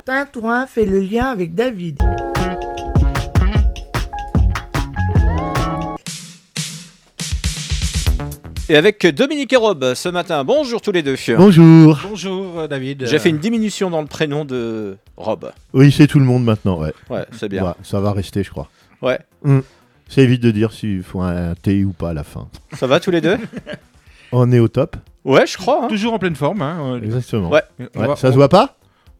Tintouin fait le lien avec David. Et avec Dominique et Rob ce matin. Bonjour tous les deux. Bonjour. Bonjour David. J'ai fait une diminution dans le prénom de Rob. Oui, c'est tout le monde maintenant, ouais. Ouais, c'est bien. Ouais, ça va rester, je crois. Ouais. Ça évite de dire s'il faut un T ou pas à la fin. Ça va tous les deux? On est au top. Ouais, je crois. Hein. Toujours en pleine forme. Hein. Exactement. Ouais. Ça se voit pas?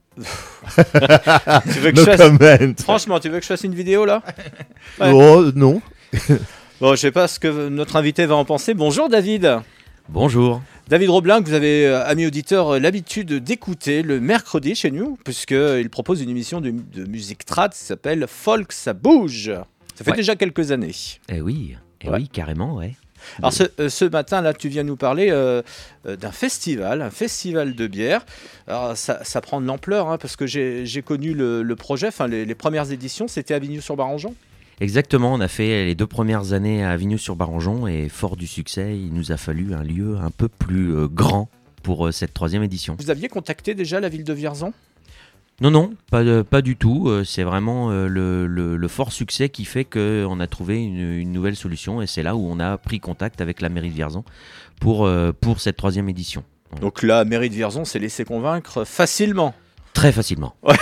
Tu veux que No je fasse... comment. Franchement, tu veux que je fasse une vidéo là? Ouais. Oh, non. Bon, je sais pas ce que notre invité va en penser. Bonjour David. Bonjour. David Roblin, que vous avez, amis auditeurs, l'habitude d'écouter le mercredi chez nous, puisqu'il propose une émission de musique trad qui s'appelle Folk, ça bouge. Ça fait déjà quelques années. Eh oui, oui, carrément, ouais. Alors ce matin, là, tu viens nous parler d'un festival, un festival de bière. Alors ça prend de l'ampleur, hein, parce que j'ai connu le projet, enfin les premières éditions, c'était à Avignon-sur-Barangeon. Exactement, on a fait les 2 premières années à Avignon-sur-Barangeon et fort du succès, il nous a fallu un lieu un peu plus grand pour cette 3e édition. Vous aviez contacté déjà la ville de Vierzon ? Non, pas du tout. C'est vraiment le fort succès qui fait qu'on a trouvé une nouvelle solution et c'est là où on a pris contact avec la mairie de Vierzon pour cette 3e édition. Donc la mairie de Vierzon s'est laissée convaincre facilement. Très facilement. Ouais.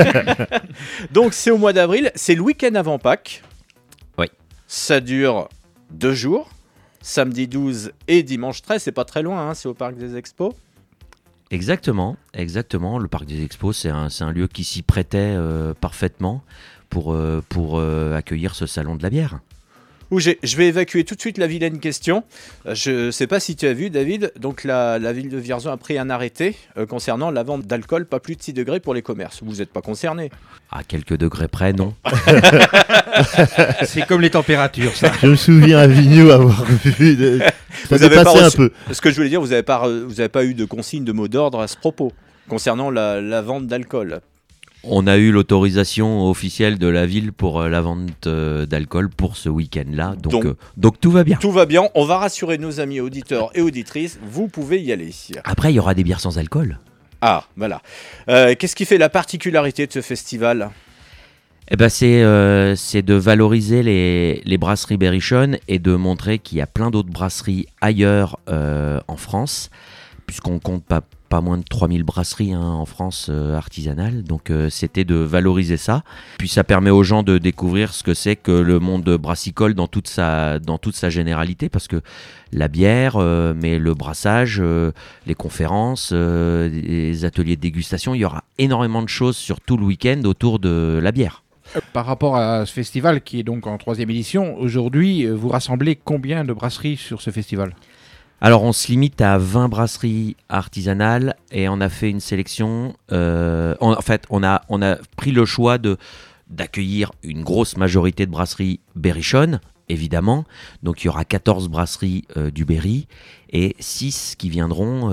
Donc c'est au mois d'avril, c'est le week-end avant Pâques. Oui. Ça dure 2 jours, samedi 12 et dimanche 13, c'est pas très loin, hein, c'est au Parc des Expos. Exactement. Le Parc des Expos, c'est un lieu qui s'y prêtait parfaitement pour accueillir ce salon de la bière. Où je vais évacuer tout de suite la vilaine question. Je ne sais pas si tu as vu, David, donc la ville de Vierzon a pris un arrêté concernant la vente d'alcool pas plus de 6 degrés pour les commerces. Vous n'êtes pas concerné? À quelques degrés près, non. C'est comme les températures, ça. Je me souviens à Avignon avoir vu... Ça dépassait un peu. Ce que je voulais dire, vous n'avez pas eu de consigne de mot d'ordre à ce propos concernant la vente d'alcool. On a eu l'autorisation officielle de la ville pour la vente d'alcool pour ce week-end-là, donc tout va bien. Tout va bien, on va rassurer nos amis auditeurs et auditrices, vous pouvez y aller. Après, il y aura des bières sans alcool. Ah, voilà. Qu'est-ce qui fait la particularité de ce festival ? Eh ben, c'est de valoriser les brasseries Berrichonne et de montrer qu'il y a plein d'autres brasseries ailleurs en France, puisqu'on compte pas moins de 3000 brasseries en France artisanales, donc c'était de valoriser ça. Puis ça permet aux gens de découvrir ce que c'est que le monde brassicole dans toute sa généralité, parce que la bière, mais le brassage, les conférences, les ateliers de dégustation, il y aura énormément de choses sur tout le week-end autour de la bière. Par rapport à ce festival qui est donc en 3e édition, aujourd'hui, vous rassemblez combien de brasseries sur ce festival ? Alors on se limite à 20 brasseries artisanales et on a fait une sélection. On a pris le choix d'accueillir une grosse majorité de brasseries Berrichonne, évidemment. Donc il y aura 14 brasseries du Berry et 6 qui viendront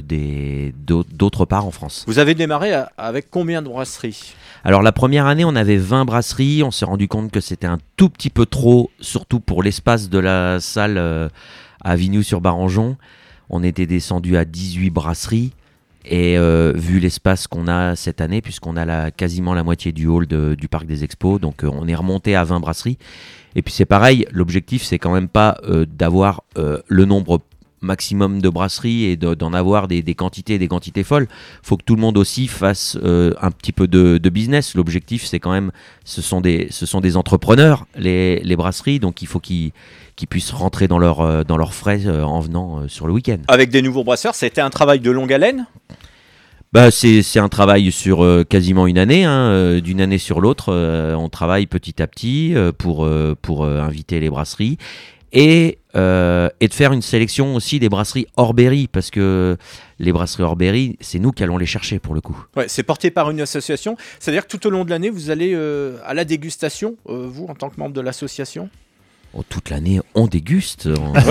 d'autre part en France. Vous avez démarré avec combien de brasseries ? Alors la première année, on avait 20 brasseries. On s'est rendu compte que c'était un tout petit peu trop, surtout pour l'espace de la salle à Avignon-sur-Barangeon. On était descendu à 18 brasseries et vu l'espace qu'on a cette année, puisqu'on a quasiment la moitié du hall du Parc des Expos, donc on est remonté à 20 brasseries. Et puis c'est pareil, l'objectif c'est quand même pas d'avoir le nombre maximum de brasseries et d'en avoir des quantités folles. Il faut que tout le monde aussi fasse un petit peu de business. L'objectif c'est quand même, ce sont des entrepreneurs, les brasseries, donc il faut qu'ils puissent rentrer dans leurs frais en venant sur le week-end. Avec des nouveaux brasseurs, c'était un travail de longue haleine ? Bah, c'est un travail sur quasiment une année, hein, d'une année sur l'autre. On travaille petit à petit pour inviter les brasseries et de faire une sélection aussi des brasseries hors Berry, parce que les brasseries hors Berry, c'est nous qui allons les chercher pour le coup. Ouais, c'est porté par une association, c'est-à-dire que tout au long de l'année, vous allez à la dégustation, vous en tant que membre de l'association ? Toute l'année, on déguste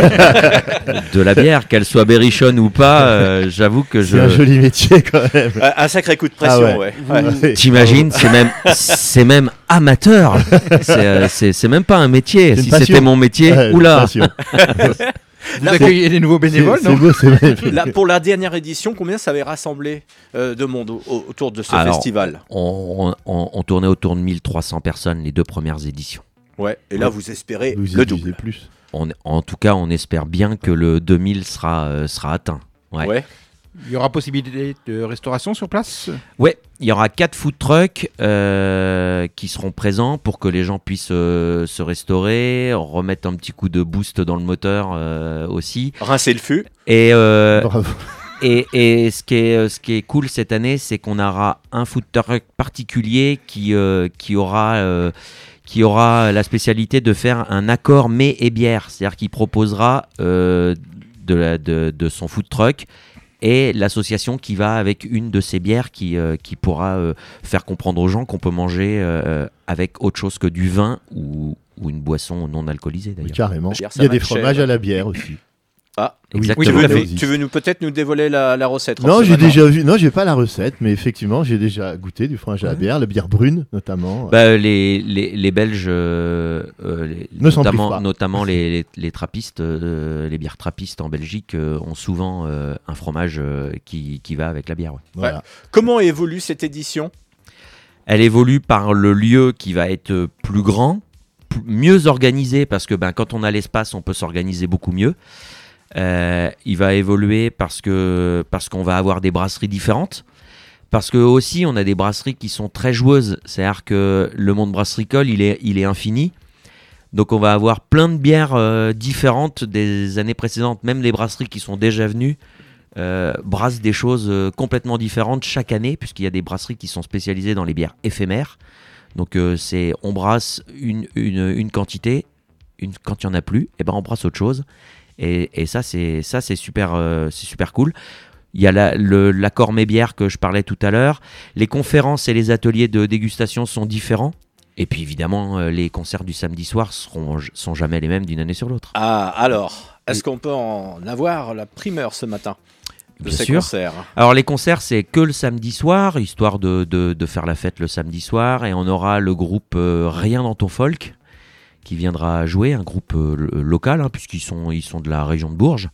de la bière, qu'elle soit Berrichonne ou pas. J'avoue que c'est un joli métier quand même. Un sacré coup de pression, ouais. T'imagines, c'est même amateur. C'est même pas un métier. Si c'était mon métier, oula. Vous accueillez des nouveaux bénévoles, C'est non? beau, c'est vrai. Là, pour la dernière édition, combien ça avait rassemblé de monde autour de ce festival? On tournait autour de 1300 personnes les 2 premières éditions. Ouais, et là, vous espérez Vous y le visez double. plus. En tout cas, on espère bien que le 2000 sera atteint. Ouais. Il y aura possibilité de restauration sur place? Ouais, il y aura 4 food trucks qui seront présents pour que les gens puissent se restaurer, remettre un petit coup de boost dans le moteur aussi. Rincer le fût. Et, Bravo. et ce qui est cool cette année, c'est qu'on aura un food truck particulier qui aura la spécialité de faire un accord mets et bière. C'est-à-dire qu'il proposera de son food truck et l'association qui va avec une de ces bières qui pourra faire comprendre aux gens qu'on peut manger avec autre chose que du vin ou une boisson non alcoolisée Oui, d'ailleurs. carrément. Bière, ça Il y a des va fromages cher. à la bière aussi. Ah, Exactement. tu Oui, veux, tout à nous, fait. tu veux peut-être nous dévoiler la recette? Non, Roxane, j'ai maintenant déjà vu. Non, j'ai pas la recette, mais effectivement, j'ai déjà goûté du fromage à la bière brune notamment. Bah, les Belges, Ne s'en privent pas. notamment les trappistes, les bières trappistes en Belgique ont souvent un fromage qui va avec la bière. Ouais. Voilà. Comment évolue cette édition? Elle évolue par le lieu qui va être plus grand, mieux organisé, parce que quand on a l'espace, on peut s'organiser beaucoup mieux. Il va évoluer parce qu'on va avoir des brasseries différentes. Parce que aussi, on a des brasseries qui sont très joueuses. C'est-à-dire que le monde brassicole, il est infini. Donc on va avoir plein de bières différentes des années précédentes. Même les brasseries qui sont déjà venues brassent des choses complètement différentes chaque année, puisqu'il y a des brasseries qui sont spécialisées dans les bières éphémères. Donc on brasse une quantité, quand il n'y en a plus, on brasse autre chose. Et ça c'est super cool. Il y a l'accord mets bière que je parlais tout à l'heure. Les conférences et les ateliers de dégustation sont différents. Et puis évidemment, les concerts du samedi soir sont jamais les mêmes d'une année sur l'autre. Ah, alors, est-ce qu'on peut en avoir la primeur ce matin de Bien ces sûr. concerts? Alors les concerts, c'est que le samedi soir, histoire de faire la fête le samedi soir. Et on aura le groupe Rien dans ton folk qui viendra jouer, un groupe local, puisqu'ils sont de la région de Bourges.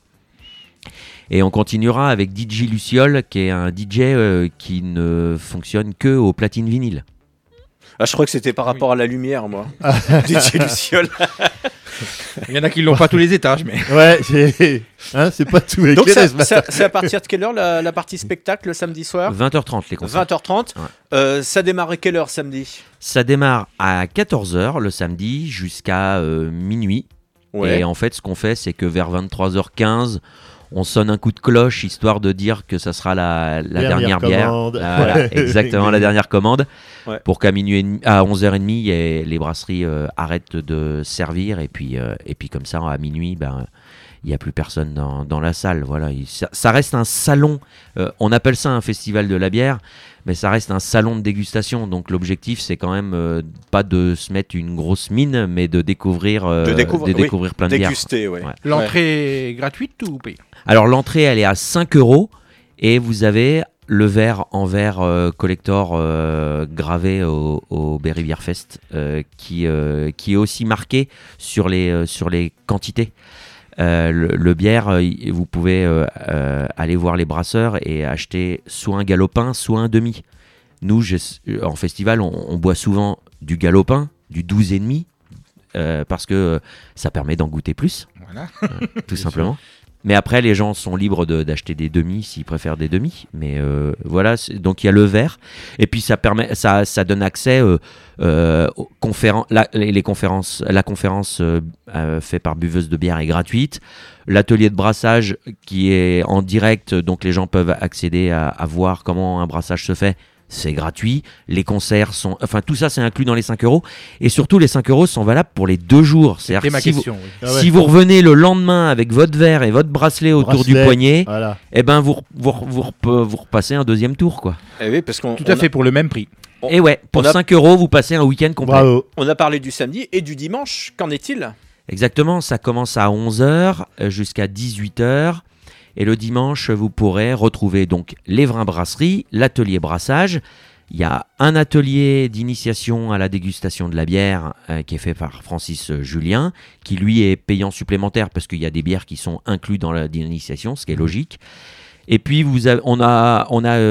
Et on continuera avec DJ Luciole, qui est un DJ qui ne fonctionne que au platine vinyle. Ah, je crois que c'était par rapport à la lumière, moi. DJ Luciole. Il y en a qui l'ont pas tous les étages, mais... Ouais, c'est pas tout Donc éclairé ce matin. c'est à partir de quelle heure la partie spectacle le samedi soir? 20h30 les concerts. 20h30. Ça démarre à quelle heure samedi? Ça démarre à 14h le samedi jusqu'à minuit. Ouais. Et en fait, ce qu'on fait, c'est que vers 23h15, on sonne un coup de cloche, histoire de dire que ça sera la dernière bière. commande. Voilà, Ouais. exactement, la dernière commande. Ouais. Pour qu'à minuit à 11h30, les brasseries arrêtent de servir. Et puis comme ça, à minuit, il n'y a plus personne dans la salle. Voilà. Ça reste un salon. On appelle ça un festival de la bière, mais ça reste un salon de dégustation. Donc l'objectif, c'est quand même pas de se mettre une grosse mine, mais de découvrir plein de bières. Déguster, ouais. Ouais. L'entrée est gratuite ou payée? Alors l'entrée, elle est à 5 € et vous avez le verre en verre collector gravé au Berry Beer Fest qui est aussi marqué sur les quantités. Le bière, vous pouvez aller voir les brasseurs et acheter soit un galopin, soit un demi. Nous, en festival, on boit souvent du galopin, du 12,5, parce que ça permet d'en goûter plus, Voilà. tout simplement. Mais après, les gens sont libres d'acheter des demi s'ils préfèrent des demi. Mais voilà, donc il y a le verre. Et puis ça donne accès aux conférences. La conférence faite par Buveuse de bière est gratuite. L'atelier de brassage qui est en direct, donc les gens peuvent accéder à voir comment un brassage se fait. C'est gratuit, les concerts sont... Enfin, tout ça, c'est inclus dans les 5 €. Et surtout, les 5 € sont valables pour les 2 jours. C'était C'est-à-dire ma si question. Oui. Ah ouais. si vous revenez le lendemain avec votre verre et votre bracelet autour du poignet, Voilà. vous repassez un deuxième tour, quoi. Eh oui, parce qu'on Tout à fait pour le même prix. Et ouais, pour on a- 5 €, vous passez un week-end complet. Bravo. on a parlé du samedi et du dimanche. Qu'en est-il? Exactement, ça commence à 11h jusqu'à 18h. Et le dimanche, vous pourrez retrouver donc les Vrins Brasseries, l'atelier brassage, Il y a un atelier d'initiation à la dégustation de la bière qui est fait par Francis Julien, qui lui est payant supplémentaire parce qu'il y a des bières qui sont incluses dans l'initiation, ce qui est logique. Et puis on a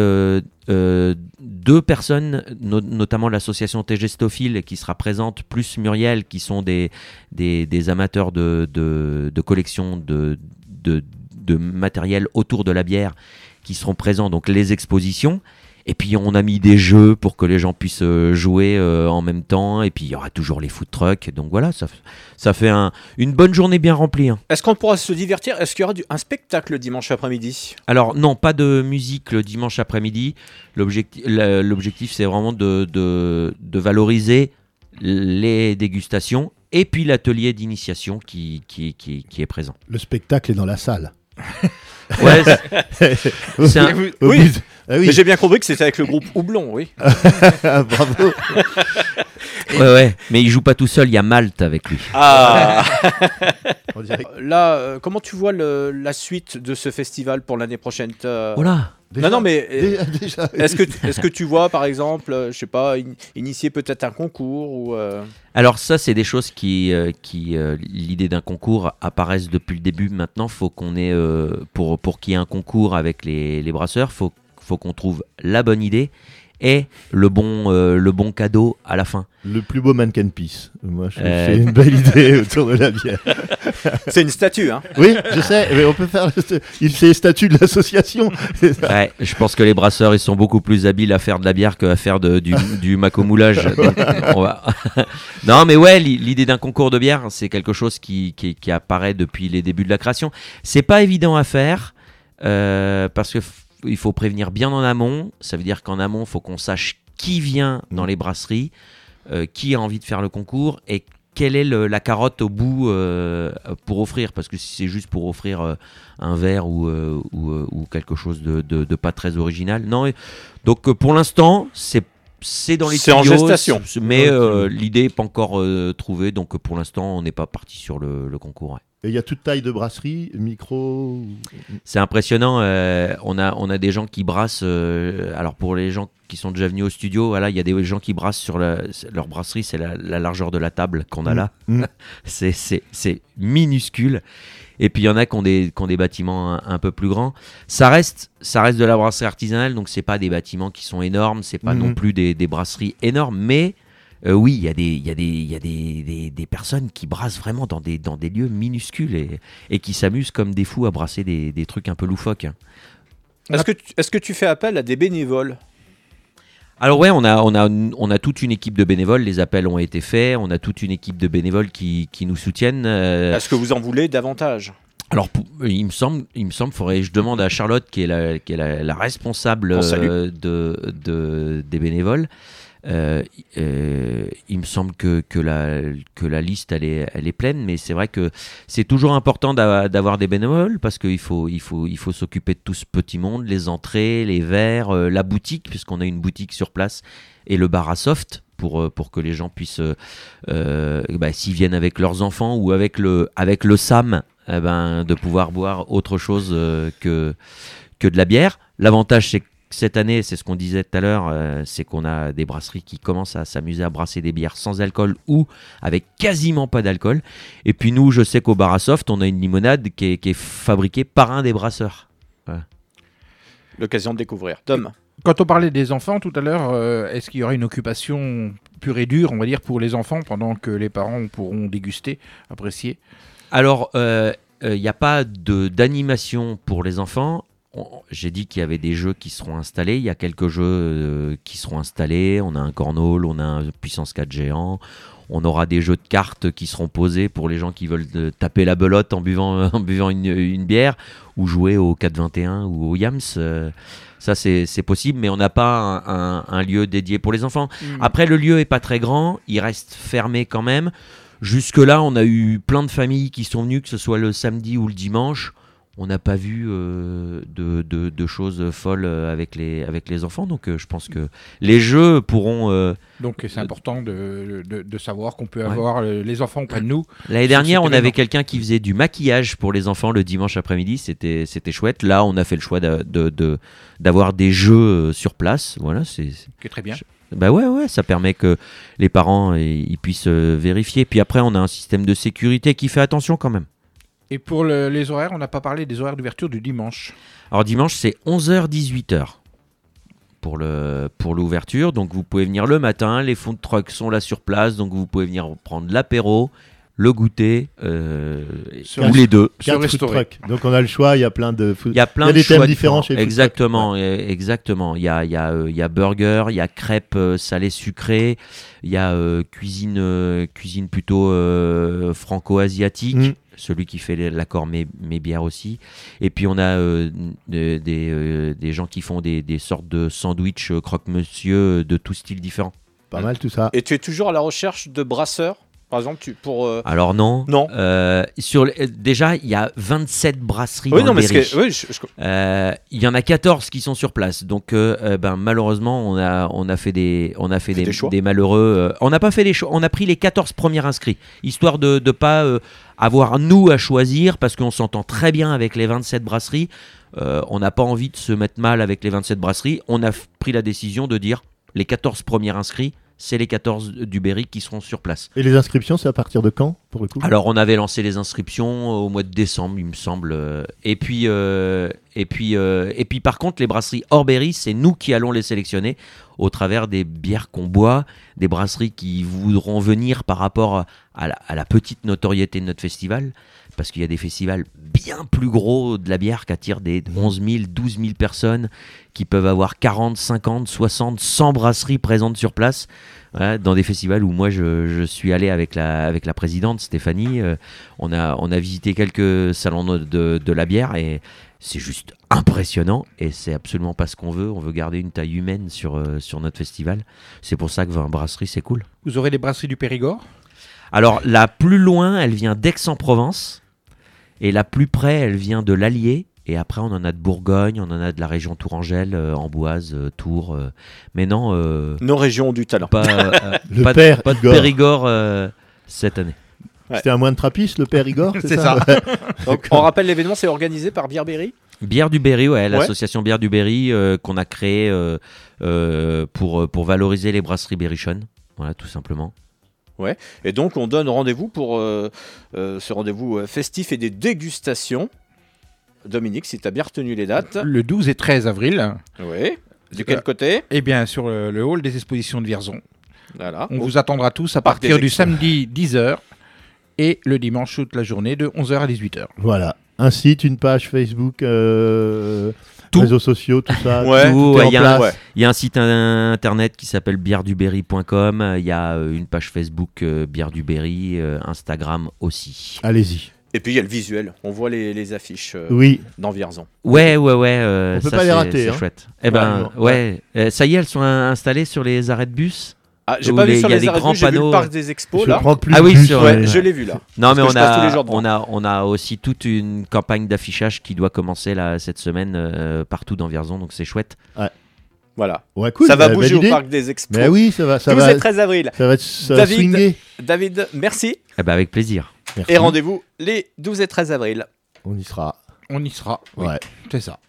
deux personnes, notamment l'association Tegestophile qui sera présente, plus Muriel, qui sont des amateurs de collection de matériel autour de la bière, qui seront présents, donc les expositions. Et puis on a mis des jeux pour que les gens puissent jouer en même temps. Et puis il y aura toujours les food trucks. Donc voilà, ça fait une bonne journée bien remplie. Hein. Est-ce qu'on pourra se divertir? Est-ce qu'il y aura un spectacle le dimanche après-midi? Alors non, pas de musique le dimanche après-midi. L'objectif c'est vraiment de valoriser les dégustations et puis l'atelier d'initiation qui est présent. Le spectacle est dans la salle. Ouais, Oui. Ah oui. Mais j'ai bien compris que c'était avec le groupe Houblon, oui. Bravo. ouais, mais il joue pas tout seul, il y a Malte avec lui. Ah. On dirait... Là, comment tu vois la suite de ce festival pour l'année prochaine? Voilà. Non, mais déjà. est-ce que tu vois, par exemple, je sais pas, initier peut-être un concours ou Alors ça, c'est des choses qui l'idée d'un concours apparaissent depuis le début. Maintenant, faut qu'on ait pour qu'il y ait un concours avec les brasseurs, faut qu'on trouve la bonne idée et le bon cadeau à la fin. Le plus beau mannequin piece. Moi, je trouve que c'est une belle idée autour de la bière. C'est une statue, hein? Oui, je sais, mais on peut faire c'est les statuts de l'association. Ouais, je pense que les brasseurs, ils sont beaucoup plus habiles à faire de la bière qu'à faire du macomoulage. Donc, non, mais ouais, l'idée d'un concours de bière, c'est quelque chose qui apparaît depuis les débuts de la création. C'est pas évident à faire parce que il faut prévenir bien en amont. Ça veut dire qu'en amont, il faut qu'on sache qui vient dans les brasseries, qui a envie de faire le concours et quelle est la carotte au bout pour offrir. Parce que si c'est juste pour offrir un verre ou quelque chose de pas très original. Non, donc pour l'instant, c'est dans les C'est en tuyaux, gestation. Mais l'idée n'est pas encore trouvée. Donc pour l'instant, on n'est pas parti sur le concours. Ouais. Et il y a toute taille de brasserie, micro. C'est impressionnant. On a des gens qui brassent. Alors pour les gens qui sont déjà venus au studio, voilà, il y a des gens qui brassent sur leur brasserie. C'est la largeur de la table qu'on a là. C'est minuscule. Et puis il y en a qui ont des bâtiments un peu plus grands. Ça reste de la brasserie artisanale, donc c'est pas des bâtiments qui sont énormes. C'est pas non plus des brasseries énormes, mais oui, il y a des personnes qui brassent vraiment dans des lieux minuscules et qui s'amusent comme des fous à brasser des trucs un peu loufoques. Est-ce que tu fais appel à des bénévoles? Alors ouais, on a toute une équipe de bénévoles, les appels ont été faits, on a toute une équipe de bénévoles qui nous soutiennent. Est-ce que vous en voulez davantage? Alors, il me semble, je demande à Charlotte, qui est la responsable des bénévoles. Il me semble que la liste elle est pleine, mais c'est vrai que c'est toujours important d'avoir des bénévoles parce qu'il faut s'occuper de tout ce petit monde, les entrées, les verres, la boutique, puisqu'on a une boutique sur place, et le bar à soft pour que les gens puissent, s'ils viennent avec leurs enfants ou avec le SAM, de pouvoir boire autre chose que de la bière. L'avantage, c'est que cette année, c'est ce qu'on disait tout à l'heure, c'est qu'on a des brasseries qui commencent à s'amuser à brasser des bières sans alcool ou avec quasiment pas d'alcool. Et puis nous, je sais qu'au bar à soft, on a une limonade qui est fabriquée par un des brasseurs. Voilà. L'occasion de découvrir. Tom. Quand on parlait des enfants tout à l'heure, est-ce qu'il y aura une occupation pure et dure, on va dire, pour les enfants pendant que les parents pourront déguster, apprécier? Alors, il n'y a pas d'animation pour les enfants. J'ai dit qu'il y avait des jeux qui seront installés. Il y a quelques jeux qui seront installés. On a un cornhole, on a un puissance 4 géant. On aura des jeux de cartes qui seront posés pour les gens qui veulent taper la belote en buvant une bière ou jouer au 4-21 ou au Yams. Ça, c'est possible, mais on n'a pas un lieu dédié pour les enfants. Après, le lieu n'est pas très grand. Il reste fermé quand même. Jusque-là, on a eu plein de familles qui sont venues, que ce soit le samedi ou le dimanche. on n'a pas vu de choses folles avec les enfants. Donc je pense que les jeux pourront... Donc c'est important de savoir qu'on peut avoir les enfants auprès de nous. L'année dernière, on avait quelqu'un qui faisait du maquillage pour les enfants le dimanche après-midi. C'était chouette. Là, on a fait le choix d'avoir des jeux sur place. Voilà, c'est très bien. Bah ouais, ça permet que les parents ils puissent vérifier. Puis après, on a un système de sécurité qui fait attention quand même. Et pour les horaires, on n'a pas parlé des horaires d'ouverture du dimanche. Alors dimanche, c'est 11h-18h pour l'ouverture. Donc vous pouvez venir le matin, les food trucks sont là sur place, donc vous pouvez venir prendre l'apéro, le goûter, ou les deux. Quatre food trucks. Donc on a le choix, il y a plein de Il y a des thèmes différents chez les food trucks. Exactement. Il y a burger, il y a crêpes salées sucrées, il y a cuisine plutôt franco-asiatique. Celui qui fait l'accord mes bières aussi. Et puis on a des gens qui font des sortes de sandwichs croque-monsieur de tout style différent. Pas mal tout ça. Et tu es toujours à la recherche de brasseurs, par exemple, Alors non. Non. Déjà, il y a 27 brasseries Oui, dans non, le mais Berry. Il y en a 14 qui sont sur place. Donc malheureusement, on a fait des malheureux. On n'a pas fait des choix. On a pris les 14 premiers inscrits, histoire de ne pas avoir nous à choisir, parce qu'on s'entend très bien avec les 27 brasseries. On n'a pas envie de se mettre mal avec les 27 brasseries. On a pris la décision de dire les 14 premiers inscrits, c'est les 14 du Berry qui seront sur place. Et les inscriptions, c'est à partir de quand, pour le coup ? Alors, on avait lancé les inscriptions au mois de décembre, il me semble. Et puis, par contre, les brasseries hors Berry, c'est nous qui allons les sélectionner au travers des bières qu'on boit, des brasseries qui voudront venir par rapport à la petite notoriété de notre festival, parce qu'il y a des festivals bien plus gros de la bière qui attirent des 11 000, 12 000 personnes, qui peuvent avoir 40, 50, 60, 100 brasseries présentes sur place. Voilà, dans des festivals où moi je suis allé avec la présidente Stéphanie, on a visité quelques salons de la bière et c'est juste impressionnant, et c'est absolument pas ce qu'on veut. On veut garder une taille humaine sur notre festival. C'est pour ça que 20 brasseries, c'est cool. Vous aurez des brasseries du Périgord ? Alors la plus loin, elle vient d'Aix-en-Provence, et la plus près, elle vient de l'Allier. Et après, on en a de Bourgogne, on en a de la région Tourangelle, Amboise, Tours. Mais non... nos régions du talent. Pas de Périgord cette année. Ouais. C'était un moine trappiste, le Périgord, c'est ça. Donc, on rappelle l'événement, c'est organisé par Bière Berry. Bière du Berry, l'association Bière du Berry qu'on a créée pour valoriser les brasseries berrichonnes. Voilà, tout simplement. Ouais. Et donc, on donne rendez-vous pour ce rendez-vous festif et des dégustations. Dominique, si tu as bien retenu les dates. Le 12 et 13 avril. Oui. De quel côté ? Eh bien, sur le hall des expositions de Vierzon. Voilà. On vous attendra tous à partir du samedi 10h et le dimanche toute la journée de 11h à 18h. Voilà. Un site, une page Facebook, réseaux sociaux, tout ça. Il y a un site internet qui s'appelle bièreduberry.com. Il y a une page Facebook Bière du Berry, Instagram aussi. Allez-y. Et puis il y a le visuel, on voit les affiches dans Vierzon. Ouais. On peut pas les rater. C'est chouette. Ça y est, elles sont installées sur les arrêts de bus. Ah, j'ai pas vu sur les arrêts de bus, j'ai vu le parc des expos là. Je l'ai vu là. Non, mais on a aussi toute une campagne d'affichage qui doit commencer là cette semaine partout dans Vierzon, donc c'est chouette. Ouais. Voilà. Ouais, cool, ça va bouger au parc des expos. Mais oui, ça va. 12 et 13 avril. Ça va swinguer. David, merci. Avec plaisir. Merci. Et rendez-vous les 12 et 13 avril. On y sera. Oui. Ouais. C'est ça.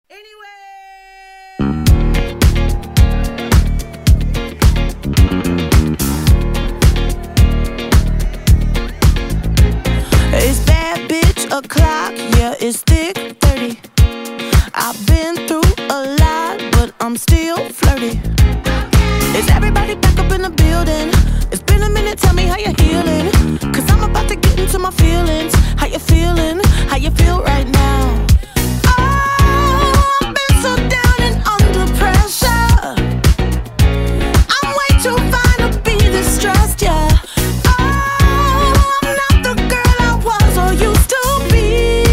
It's bad bitch o'clock, yeah, it's thick 30. I've been through a lot, but I'm still flirty. Is everybody back up in the building? It's been a minute, tell me how you're healing. Cause I'm about to get into my feelings. How you feeling? How you feel right now? Oh, I've been so down and under pressure. I'm way too fine to be this stressed, yeah. Oh, I'm not the girl I was or used to be.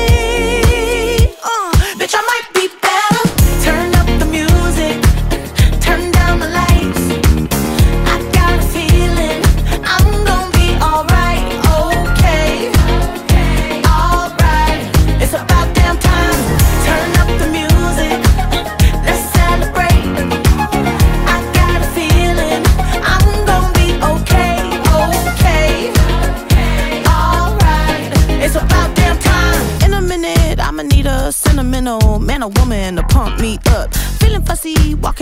Bitch, I might be better. Turn up the music, turn down the lights. I got a feeling I'm gonna be alright, okay, alright. It's about that.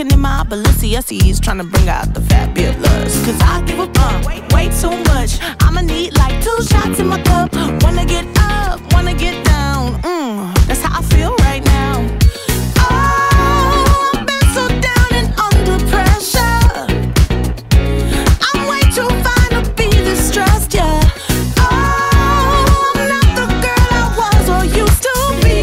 Walking in my Balenciennes, trying to bring out the fabulous. Cause I give a way too much. I'ma need like 2 shots in my cup. Wanna get up, wanna get down. That's how I feel right now. Oh, I've been so down and under pressure. I'm way too fine to be distressed, yeah. Oh, I'm not the girl I was or used to be.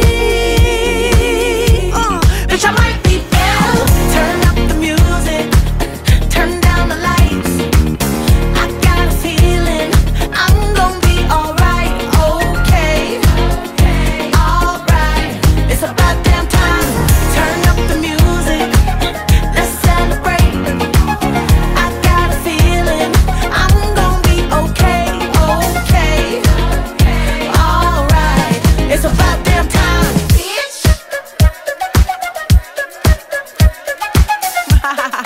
Bitch, I might be better. Turn up the music, turn down the lights. I got a feeling I'm gonna be alright, okay. Alright, it's about damn time. Turn up the music, let's celebrate. I got a feeling I'm gonna be okay, okay. Alright, it's about damn time, bitch.